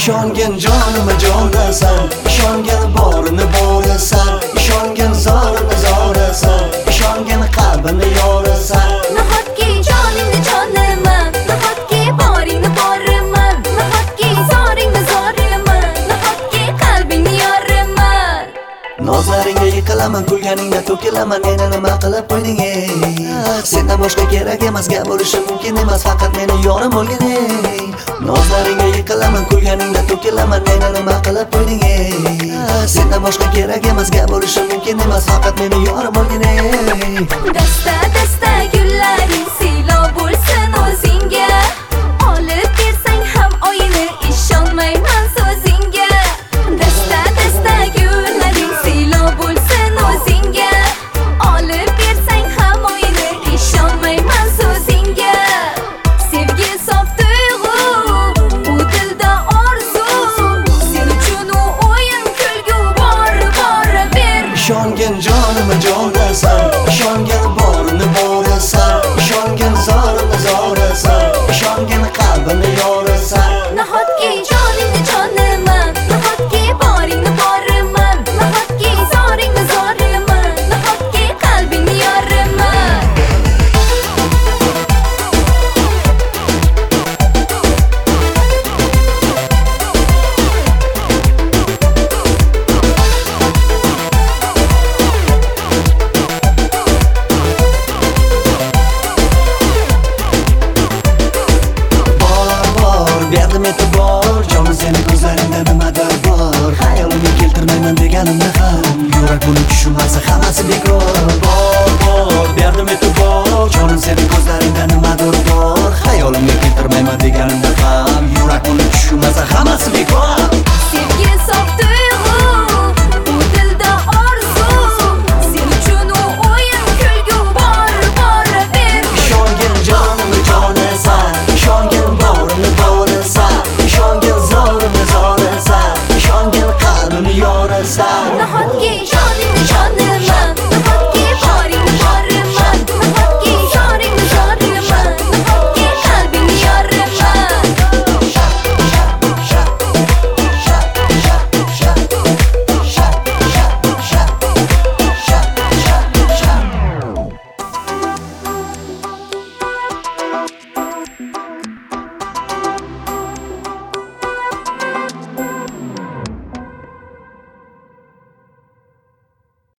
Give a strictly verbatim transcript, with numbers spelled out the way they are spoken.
ishongin jonima jonasan, ishongin borini borasan, ishongin zorini zorasan, ishongin qalbini yorasan. Nahotki joningni joniman, nahotki boringni boriman, nahotki zoringni zoriman, nahotki qalbingni yoraman. Nozlaringga yiqilaman, kulganingda to'kilaman, meni nima qilib qo'yding ey? Sendan boshqa kerak emas, gap bo'lishi mumkin emas, faqat meni yorim bo'lgin ey. Nozlaringga yiqilaman, kulganingda to'kilaman, meni nima qilib qo'yding ey? Sendan boshqa kerak emas, gap bo'lishi mumkin emas, faqat meni yorim bo'lgin ey. Dasta dasta gullar